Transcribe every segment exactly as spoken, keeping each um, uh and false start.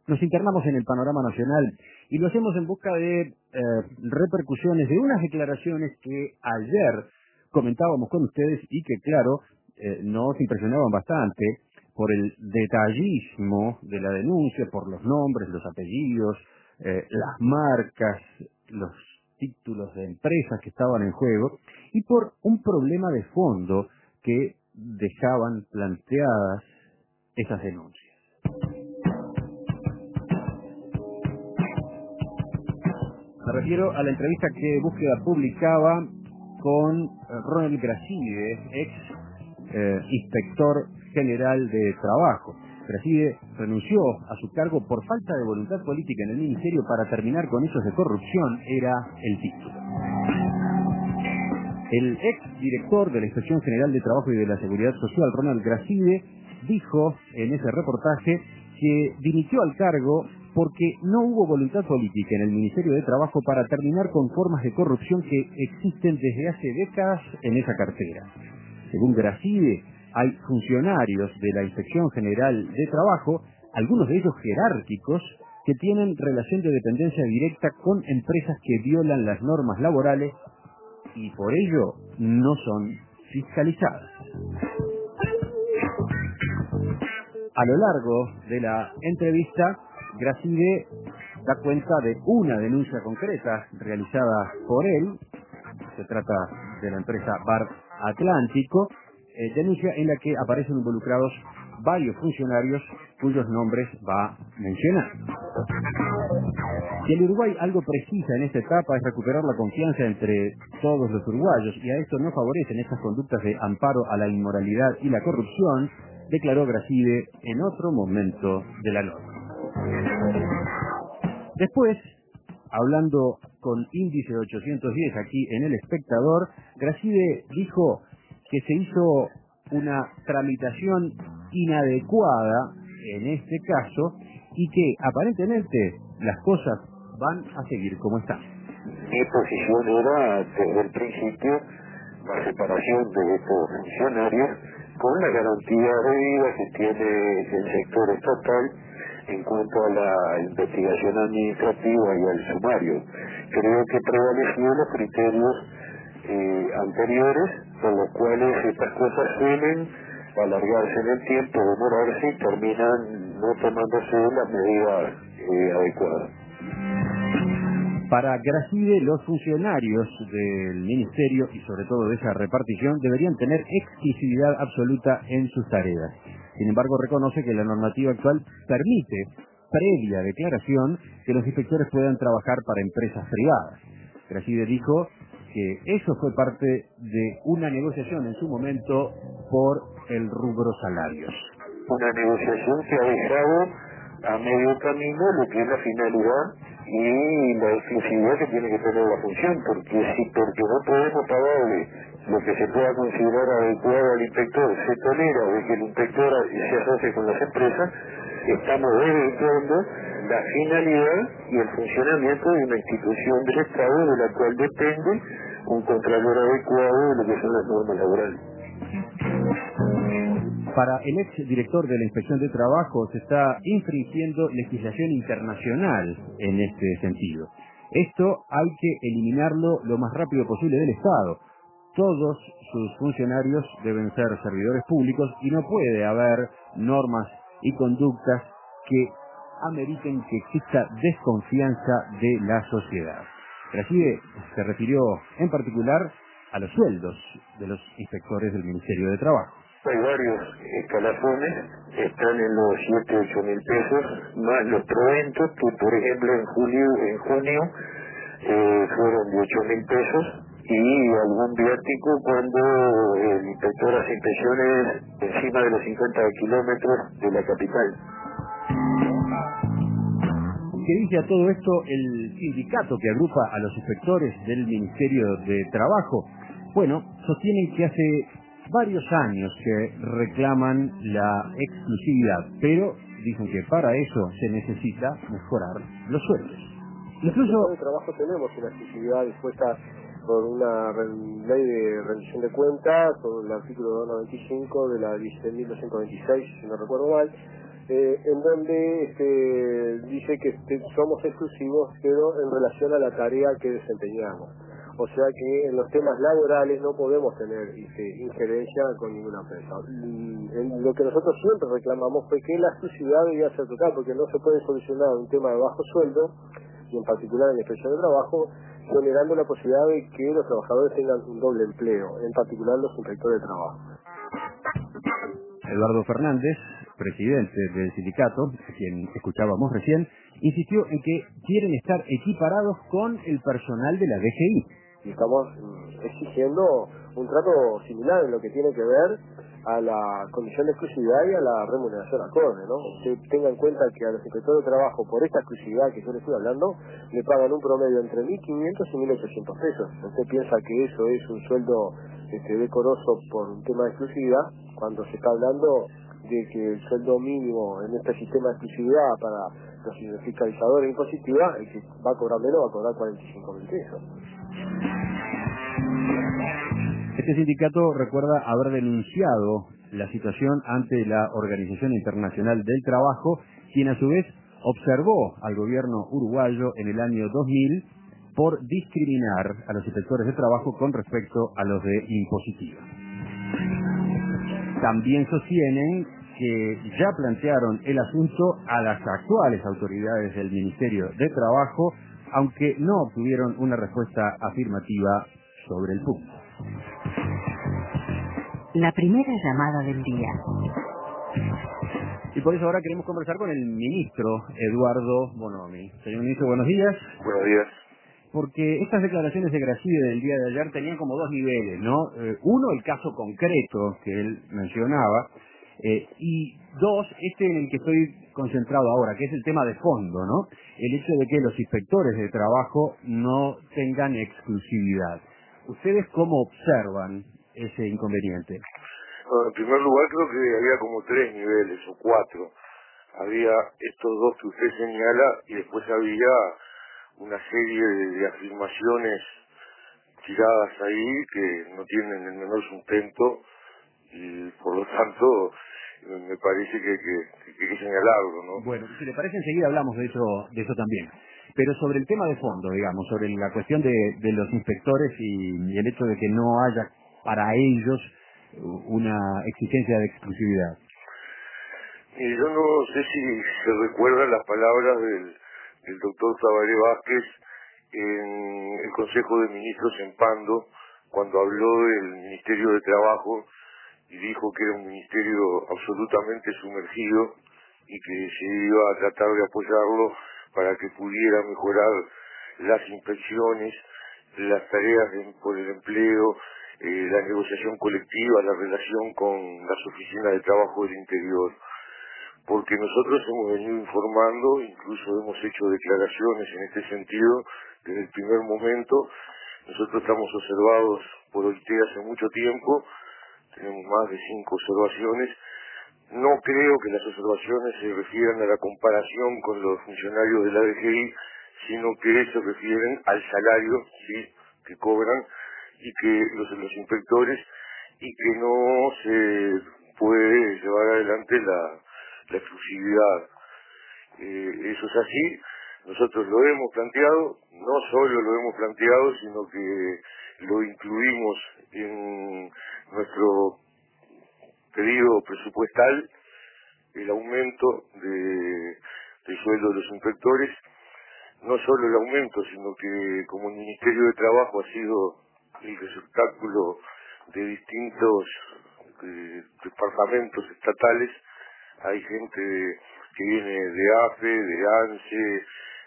Nos internamos en el panorama nacional y lo hacemos en busca de eh, repercusiones de unas declaraciones que ayer comentábamos con ustedes y que, claro, eh, nos impresionaban bastante por el detallismo de la denuncia, por los nombres, los apellidos, eh, las marcas, los títulos de empresas que estaban en juego y por un problema de fondo que dejaban planteadas esas denuncias. Me refiero a la entrevista que Búsqueda publicaba con Ronald Gracide, ex eh, inspector general de Trabajo. Gracide renunció a su cargo por falta de voluntad política en el ministerio para terminar con hechos de corrupción, era el título. El ex director de la Inspección General de Trabajo y de la Seguridad Social, Ronald Gracide, dijo en ese reportaje que dimitió al cargo porque no hubo voluntad política en el Ministerio de Trabajo para terminar con formas de corrupción que existen desde hace décadas en esa cartera. Según Gracide, hay funcionarios de la Inspección General de Trabajo, algunos de ellos jerárquicos, que tienen relación de dependencia directa con empresas que violan las normas laborales y por ello no son fiscalizadas. A lo largo de la entrevista, Gracide da cuenta de una denuncia concreta realizada por él. Se trata de la empresa Bar Atlántico, eh, denuncia en la que aparecen involucrados varios funcionarios cuyos nombres va a mencionar. Si el Uruguay algo precisa en esta etapa es recuperar la confianza entre todos los uruguayos, y a esto no favorecen estas conductas de amparo a la inmoralidad y la corrupción, declaró Gracide en otro momento de la nota. Después, hablando con Índice ochocientos diez aquí en El Espectador, Gracide dijo que se hizo una tramitación inadecuada en este caso y que aparentemente las cosas van a seguir como están. Mi posición era desde el principio la separación de estos funcionarios con la garantía debida que tiene el sector estatal en cuanto a la investigación administrativa y al sumario. Creo que prevalecían los criterios eh, anteriores, por los cuales estas cosas suelen alargarse en el tiempo, demorarse y terminan no tomándose las medidas eh, adecuadas. Para Gracide, los funcionarios del ministerio y sobre todo de esa repartición deberían tener exclusividad absoluta en sus tareas. Sin embargo, reconoce que la normativa actual permite, previa declaración, que los inspectores puedan trabajar para empresas privadas. Gracide dijo que eso fue parte de una negociación en su momento por el rubro salarios. Una negociación que ha dejado a medio camino lo que es la finalidad y la exclusividad que tiene que tener la función, porque si porque no podemos pagarle lo que se pueda considerar adecuado al inspector, se tolera de que el inspector se asocie con las empresas, estamos desvirtuando la finalidad y el funcionamiento de una institución del Estado de la cual depende un contralor adecuado de lo que son las normas laborales. Para el ex director de la Inspección de Trabajo se está infringiendo legislación internacional en este sentido. Esto hay que eliminarlo lo más rápido posible del Estado. Todos sus funcionarios deben ser servidores públicos y no puede haber normas y conductas que ameriten que exista desconfianza de la sociedad. Gracide se refirió en particular a los sueldos de los inspectores del Ministerio de Trabajo. Hay varios escalafones, están en los siete, ocho mil pesos, más los proventos, que por ejemplo en julio, en junio eh, fueron de ocho mil pesos, y algún viático cuando el inspector hace inspecciones encima de los cincuenta kilómetros de la capital. ¿Qué dice a todo esto el sindicato que agrupa a los inspectores del Ministerio de Trabajo? Bueno, sostienen que hace varios años que reclaman la exclusividad, pero dicen que para eso se necesita mejorar los sueldos. Incluso en el trabajo tenemos una exclusividad dispuesta por una ley de rendición de cuentas, por el artículo doscientos noventa y cinco de la dieciséis mil doscientos veintiséis, si no recuerdo mal, eh, en donde este, dice que este, somos exclusivos, pero en relación a la tarea que desempeñamos. O sea que en los temas laborales no podemos tener este, injerencia con ninguna empresa. En lo que nosotros siempre reclamamos fue que la exclusividad debía ser total, porque no se puede solucionar un tema de bajo sueldo, y en particular en la inspección de trabajo, generando la posibilidad de que los trabajadores tengan un doble empleo, en particular los inspectores de trabajo. Eduardo Fernández, presidente del sindicato, a quien escuchábamos recién, insistió en que quieren estar equiparados con el personal de la D G I. Y estamos exigiendo un trato similar en lo que tiene que ver a la condición de exclusividad y a la remuneración acorde, ¿no? Usted tenga en cuenta que a los inspectores de trabajo, por esta exclusividad que yo le estoy hablando, le pagan un promedio entre mil quinientos y mil ochocientos pesos. Usted piensa que eso es un sueldo este, decoroso por un tema de exclusividad, cuando se está hablando de que el sueldo mínimo en este sistema de exclusividad para los fiscalizadores impositivos, el que va a cobrar menos va a cobrar cuarenta y cinco mil pesos. Este sindicato recuerda haber denunciado la situación ante la Organización Internacional del Trabajo, quien a su vez observó al gobierno uruguayo en el año dos mil por discriminar a los inspectores de trabajo con respecto a los de impositiva. También sostienen que ya plantearon el asunto a las actuales autoridades del Ministerio de Trabajo, aunque no obtuvieron una respuesta afirmativa sobre el punto. La primera llamada del día. Y por eso ahora queremos conversar con el ministro Eduardo Bonomi. Señor ministro, buenos días. Buenos días. Porque estas declaraciones de Gracide del día de ayer tenían como dos niveles, ¿no? Eh, uno, el caso concreto que él mencionaba, eh, y dos, este en el que estoy concentrado ahora, que es el tema de fondo, ¿no? El hecho de que los inspectores de trabajo no tengan exclusividad. ¿Ustedes cómo observan ese inconveniente? Bueno, en primer lugar creo que había como tres niveles o cuatro. Había estos dos que usted señala y después había una serie de, de afirmaciones tiradas ahí que no tienen el menor sustento y por lo tanto me parece que, que, que hay que señalarlo, ¿no? Bueno, si le parece enseguida hablamos de eso, de eso también. Pero sobre el tema de fondo, digamos, sobre la cuestión de, de los inspectores y, y el hecho de que no haya para ellos una exigencia de exclusividad. Y yo no sé si se recuerdan las palabras del, del doctor Tabaré Vázquez en el Consejo de Ministros en Pando, cuando habló del Ministerio de Trabajo y dijo que era un ministerio absolutamente sumergido y que se iba a tratar de apoyarlo para que pudiera mejorar las inspecciones, las tareas de, por el empleo, eh, la negociación colectiva, la relación con las oficinas de trabajo del interior. Porque nosotros hemos venido informando, incluso hemos hecho declaraciones en este sentido desde el primer momento. Nosotros estamos observados por O I T hace mucho tiempo, tenemos más de cinco observaciones. No creo que las observaciones se refieran a la comparación con los funcionarios de la D G I, sino que se refieren al salario, sí, que cobran y que los, los inspectores, y que no se puede llevar adelante la, la exclusividad. Eh, eso es así, nosotros lo hemos planteado, no solo lo hemos planteado, sino que lo incluimos en nuestro pedido presupuestal, el aumento de, del sueldo de los inspectores, no solo el aumento, sino que como el Ministerio de Trabajo ha sido el receptáculo de distintos eh, departamentos estatales, hay gente que viene de A F E, de ANSE,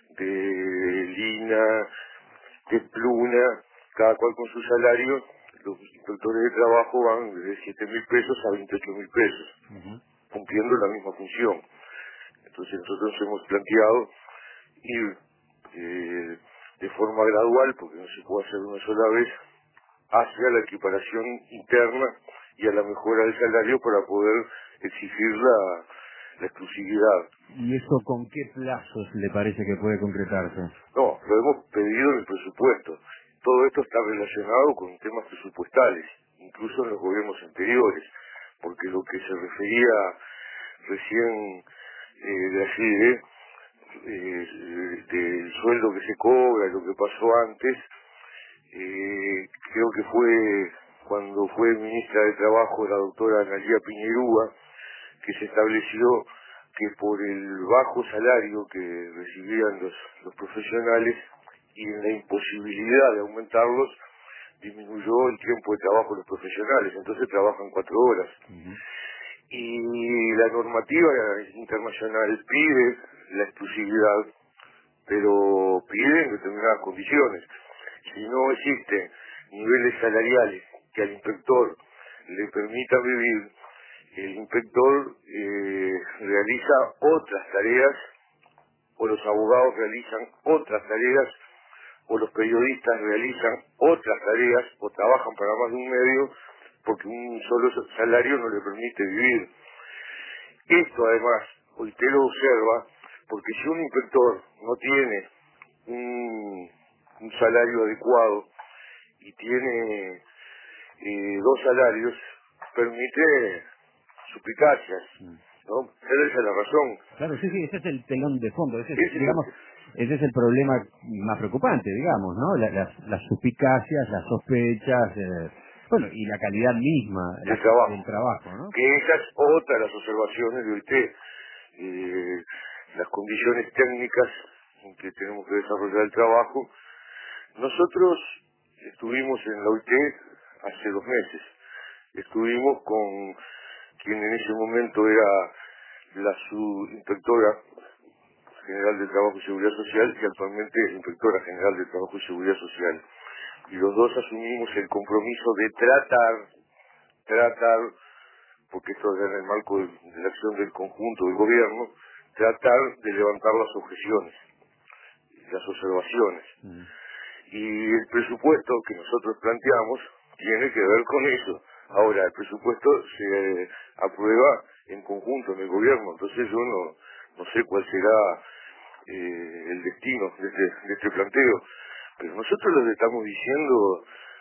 de LINA, de PLUNA, cada cual con su salario. Los inspectores de trabajo van de siete mil pesos a veintiocho mil pesos, uh-huh, cumpliendo la misma función. Entonces nosotros hemos planteado ir eh, de forma gradual, porque no se puede hacer una sola vez, hacia la equiparación interna y a la mejora del salario para poder exigir la, la exclusividad. ¿Y eso con qué plazos le parece que puede concretarse? No, lo hemos pedido en el presupuesto. Todo esto está relacionado con temas presupuestales, incluso en los gobiernos anteriores, porque lo que se refería recién eh, de así, eh, del sueldo que se cobra, lo que pasó antes, eh, creo que fue cuando fue ministra de Trabajo la doctora Analía Piñerúa, que se estableció que por el bajo salario que recibían los, los profesionales y en la imposibilidad de aumentarlos, disminuyó el tiempo de trabajo de los profesionales, entonces trabajan cuatro horas. Uh-huh. Y la normativa internacional pide la exclusividad, pero pide en determinadas condiciones. Si no existen niveles salariales que al inspector le permitan vivir, el inspector eh, realiza otras tareas, o los abogados realizan otras tareas, o los periodistas realizan otras tareas, o trabajan para más de un medio, porque un solo salario no le permite vivir. Esto además, usted lo observa, porque si un inspector no tiene un, un salario adecuado y tiene eh, dos salarios, permite suplicacias, ¿no? Esa es la razón. Claro, sí, sí, ese es el telón de fondo, ese es, ese digamos, ese es el problema más preocupante, digamos, ¿no? La, las, las suspicacias, las sospechas, eh, bueno, y la calidad misma del trabajo, del trabajo, ¿no? Que esas otras las observaciones de usted, eh, las condiciones técnicas en que tenemos que desarrollar el trabajo. Nosotros estuvimos en la O I T hace dos meses, estuvimos con quien en ese momento era la subinspectora general de Trabajo y Seguridad Social y actualmente es inspectora general de Trabajo y Seguridad Social. Y los dos asumimos el compromiso de tratar, tratar, porque esto es en el marco de, de la acción del conjunto del gobierno, tratar de levantar las objeciones, las observaciones. Mm. Y el presupuesto que nosotros planteamos tiene que ver con eso. Ahora, el presupuesto se eh, aprueba en conjunto en el gobierno, entonces yo no, no sé cuál será eh, el destino de este, de este planteo, pero nosotros lo estamos diciendo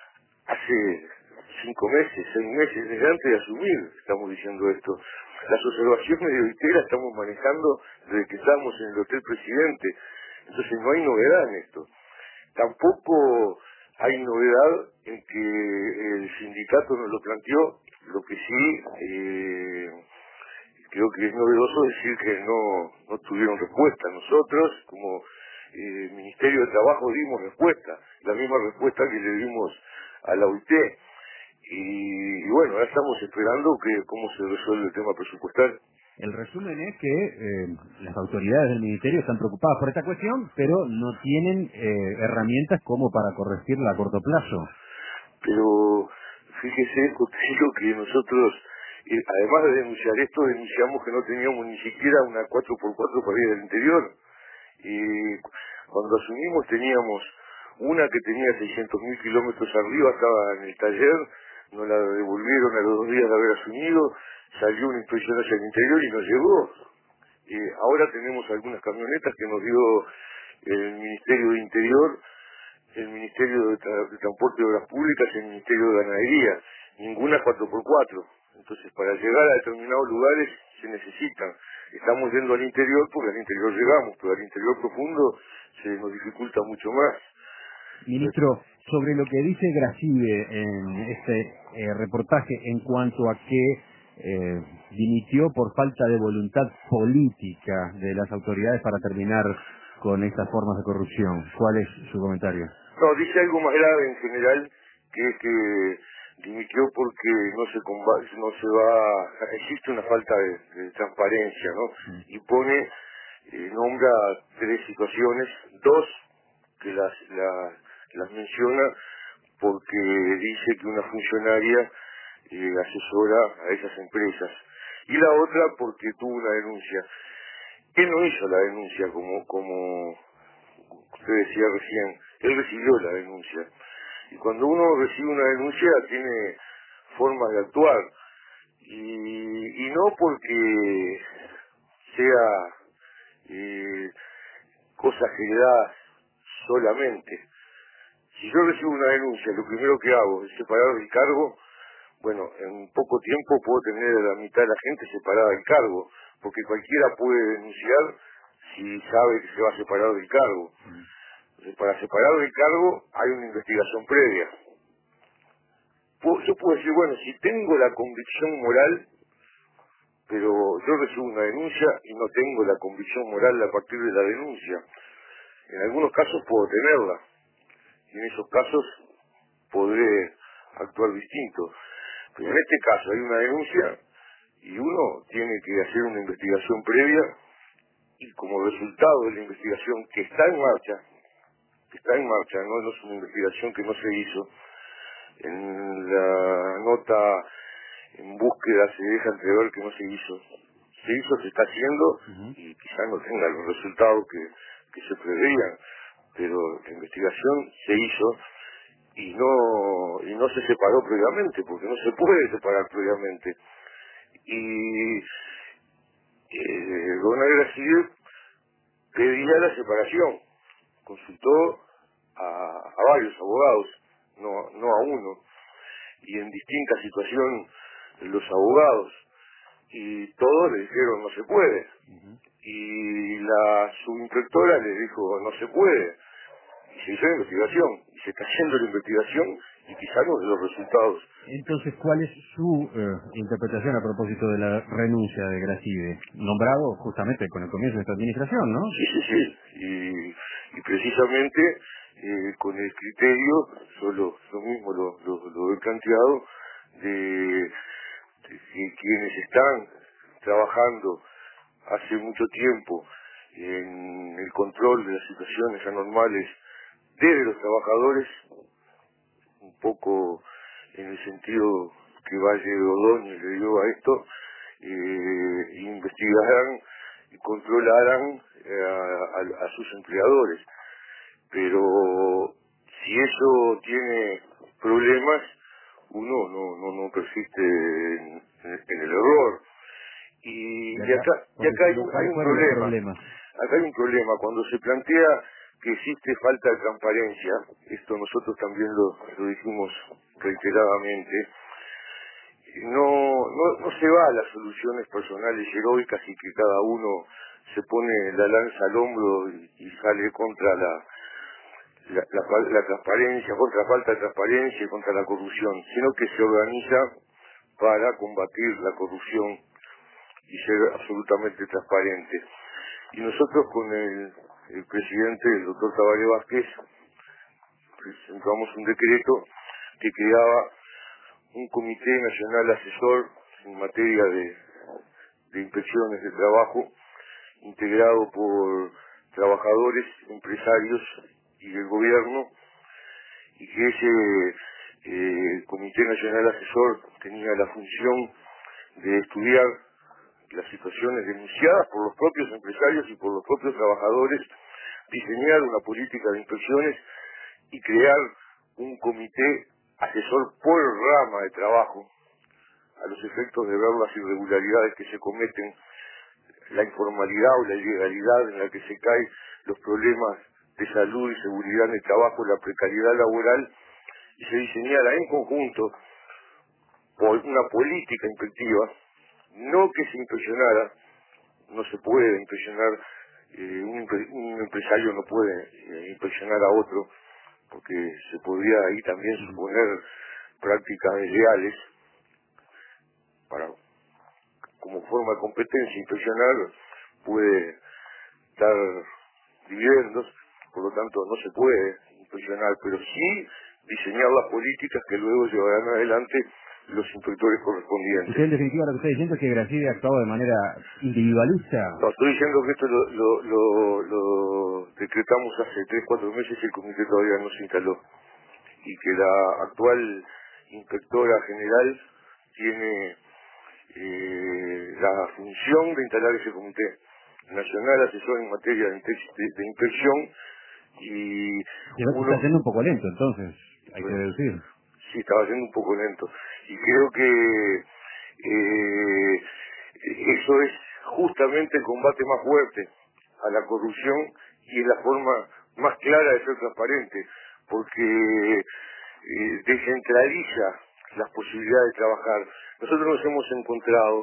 hace cinco meses, seis meses, desde antes de asumir, estamos diciendo esto. Las observaciones de O I T las estamos manejando desde que estamos en el Hotel Presidente, entonces no hay novedad en esto. Tampoco hay novedad en que el sindicato nos lo planteó, lo que sí eh, creo que es novedoso decir que no, no tuvieron respuesta. Nosotros, como eh, Ministerio de Trabajo, dimos respuesta, la misma respuesta que le dimos a la O I T. Y, y bueno, ahora estamos esperando que cómo se resuelve el tema presupuestal. El resumen es que eh, las autoridades del Ministerio están preocupadas por esta cuestión, pero no tienen eh, herramientas como para corregirla a corto plazo. Pero fíjese, Costello, que nosotros, eh, además de denunciar esto, denunciamos que no teníamos ni siquiera una cuatro por cuatro para ir al interior. Y cuando asumimos teníamos una que tenía seiscientos mil kilómetros arriba, estaba en el taller, nos la devolvieron a los dos días de haber asumido, salió una inspección hacia el interior y nos llegó. Eh, ahora tenemos algunas camionetas que nos dio el Ministerio de Interior, el Ministerio de, Tra de Transporte y Obras Públicas y el Ministerio de Ganadería, ninguna cuatro por cuatro. Entonces, para llegar a determinados lugares se necesitan. Estamos yendo al interior porque al interior llegamos, pero al interior profundo se nos dificulta mucho más. Ministro, sobre lo que dice Gracide en este eh, reportaje en cuanto a que eh, dimitió por falta de voluntad política de las autoridades para terminar con estas formas de corrupción, ¿cuál es su comentario? No, dice algo más grave en general, que es que dimitió porque no se comba, no se va, existe una falta de, de transparencia, ¿no? Mm. Y pone, eh, nombra tres situaciones, dos que las, las, las menciona porque dice que una funcionaria eh, asesora a esas empresas, y la otra porque tuvo una denuncia. Él no hizo la denuncia como, como usted decía recién, él recibió la denuncia. Y cuando uno recibe una denuncia tiene formas de actuar. Y, y no porque sea eh, cosas generadas solamente. Si yo recibo una denuncia, lo primero que hago es separar el cargo. Bueno, en poco tiempo puedo tener a la mitad de la gente separada del cargo, porque cualquiera puede denunciar si sabe que se va a separar del cargo. Entonces, para separar del cargo hay una investigación previa. Yo puedo decir, bueno, si tengo la convicción moral, pero yo recibo una denuncia y no tengo la convicción moral a partir de la denuncia. En algunos casos puedo tenerla, y en esos casos podré actuar distinto. Pero en este caso hay una denuncia y uno tiene que hacer una investigación previa, y como resultado de la investigación que está en marcha, que está en marcha, no, no es una investigación que no se hizo, en la nota en búsqueda se deja entrever que no se hizo. Se hizo, se está haciendo, uh-huh. y quizás no tenga los resultados que, que se preveían, pero la investigación se hizo y no y no se separó previamente, porque no se puede separar previamente. Y eh, Ronald Gracille pedía la separación, consultó a, a varios abogados, no, no a uno, y en distintas situaciones los abogados, y todos le dijeron no se puede, uh-huh. y la subinspectora le dijo no se puede, y se hizo la investigación, y se está haciendo la investigación, y quizás no de los resultados. Entonces, ¿cuál es su eh, interpretación a propósito de la renuncia de Gracille? Nombrado justamente con el comienzo de esta administración, ¿no? Sí, sí, sí, y, y precisamente eh, con el criterio, yo lo, yo mismo lo, lo, lo he planteado, de, de que quienes están trabajando hace mucho tiempo en el control de las situaciones anormales de los trabajadores, un poco en el sentido que Valle de Ordóñez le dio a esto, eh, investigarán y controlarán eh, a, a, a sus empleadores. Pero si eso tiene problemas, uno no no, no persiste en, en el error. Y, y acá, y acá hay, un, hay un problema. Acá hay un problema. Cuando se plantea que existe falta de transparencia, esto nosotros también lo, lo dijimos reiteradamente, no, no, no se va a las soluciones personales heroicas y que cada uno se pone la lanza al hombro y, y sale contra la, la, la, la transparencia, contra la falta de transparencia y contra la corrupción, sino que se organiza para combatir la corrupción y ser absolutamente transparente. Y nosotros con el, el presidente, el doctor Tabaré Vázquez, presentamos un decreto que creaba un comité nacional asesor en materia de, de inspecciones de trabajo, integrado por trabajadores, empresarios y del gobierno, y que ese eh, comité nacional asesor tenía la función de estudiar las situaciones denunciadas por los propios empresarios y por los propios trabajadores, diseñar una política de inspecciones y crear un comité asesor por rama de trabajo a los efectos de ver las irregularidades que se cometen, la informalidad o la ilegalidad en la que se caen, los problemas de salud y seguridad en el trabajo, la precariedad laboral, y se diseñara en conjunto por una política inspectiva, no que se inspeccionara, no se puede inspeccionar, eh, un, un empresario no puede eh, inspeccionar a otro, porque se podría ahí también suponer prácticas desleales, para como forma de competencia inspeccionar puede dar dividendos, por lo tanto no se puede inspeccionar, pero sí diseñar las políticas que luego llevarán adelante los inspectores correspondientes. Usted en definitiva lo que está diciendo es que Gracille ha actuado de manera individualista. No, estoy diciendo que esto lo, lo, lo, lo decretamos hace tres, cuatro meses y el comité todavía no se instaló. Y que la actual inspectora general tiene eh, la función de instalar ese comité nacional asesor en materia de, de, de inspección. Y uno, está yendo un poco lento, entonces, hay bueno, que deducir. Sí, estaba yendo un poco lento. Y creo que eh, eso es justamente el combate más fuerte a la corrupción y es la forma más clara de ser transparente, porque eh, descentraliza las posibilidades de trabajar. Nosotros nos hemos encontrado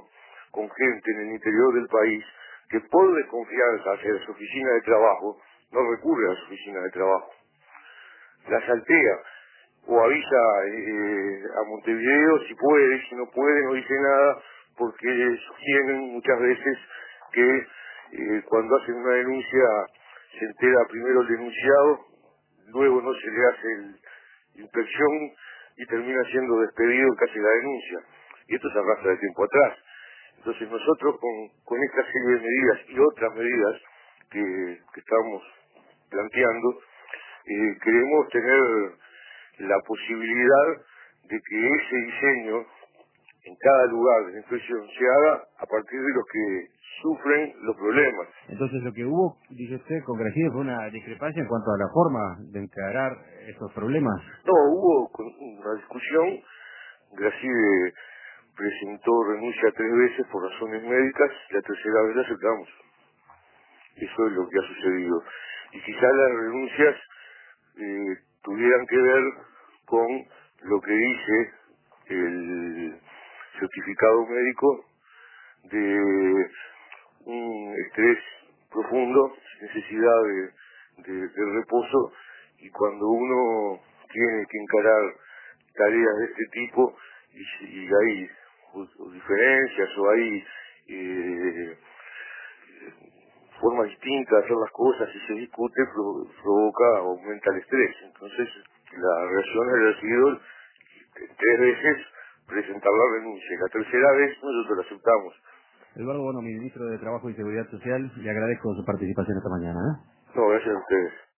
con gente en el interior del país que por desconfianza hacia su oficina de trabajo no recurre a su oficina de trabajo. La saltea o avisa eh, a Montevideo si puede, si no puede, no dice nada, porque sostienen muchas veces que eh, cuando hacen una denuncia se entera primero el denunciado, luego no se le hace el, inspección y termina siendo despedido casi la denuncia. Y esto se arrastra de tiempo atrás. Entonces nosotros con, con esta serie de medidas y otras medidas que, que estamos planteando, eh, queremos tener la posibilidad de que ese diseño en cada lugar de la inspección se haga a partir de los que sufren los problemas. Entonces lo que hubo, dice usted, con Gracide fue una discrepancia en cuanto a la forma de encarar esos problemas. No, hubo una discusión. Gracide presentó renuncia tres veces por razones médicas, la tercera vez la aceptamos. Eso es lo que ha sucedido. Y quizás las renuncias eh, tuvieran que ver con lo que dice el certificado médico de un estrés profundo, necesidad de, de, de reposo, y cuando uno tiene que encarar tareas de este tipo y, y hay o, o diferencias o hay eh, formas distintas de hacer las cosas y se discute, pro, provoca, aumenta el estrés. Entonces la reacción ha sido tres veces presentar la renuncia, y la tercera vez nosotros la aceptamos. Eduardo Bono, ministro de Trabajo y Seguridad Social, le agradezco su participación esta mañana. ¿eh? No, gracias a ustedes.